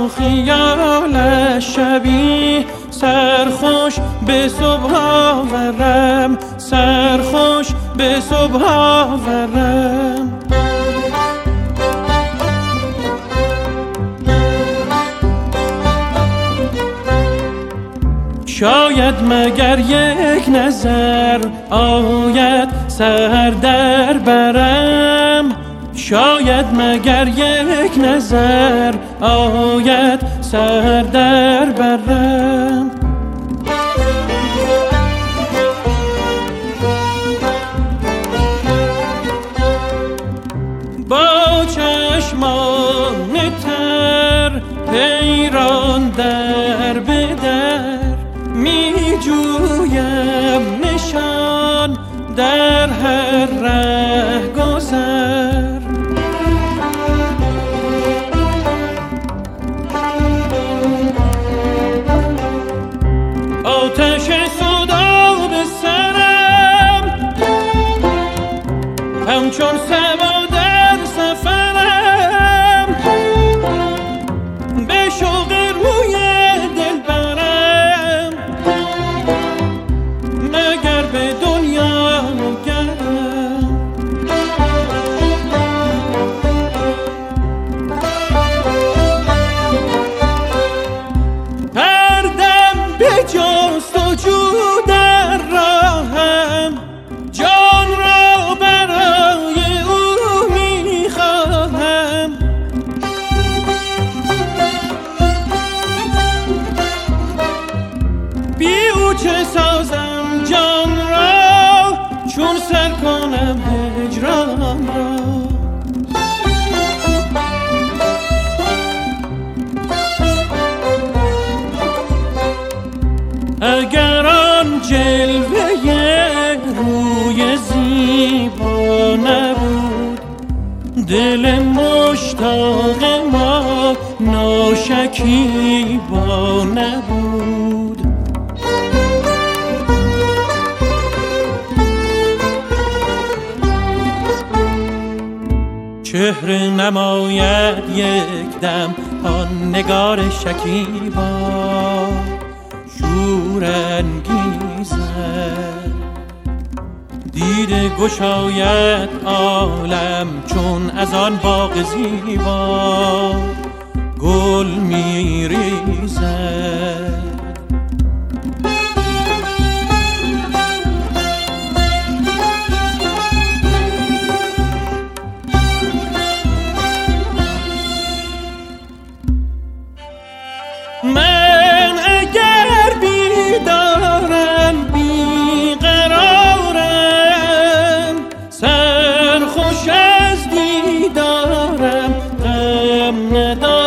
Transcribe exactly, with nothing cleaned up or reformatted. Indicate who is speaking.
Speaker 1: با خیالش شبی سرخوش به صبح آورم، سرخوش به صبح آورم. شاید مگر یک نظر آید سر در برم، شاید مگر یک نظر آید سر در برم. با چشمان تر حیران در به در می جویم نشان در هر ره گذر. آتش صدا به سرم همچون سما در سفرم، به شوق روی دل برم مگر به دنیا نگرم. هر دم به جستجو در راهم جان را برای او میخواهم. بی او چه سازم جان را چون سر کنم هجران را. اگر آن جلوه روی زیبا نبود، دل مشتاق ما ناشکیبا نبود. چهره نماید یک دم آن نگار شکیبا شور انگیزد، دیده گشاید عالم چون از آن باغ زیبا گل می ریزد. من اگر بیدارم بیقرارم، سرخوش از دیدارم غم ندارم.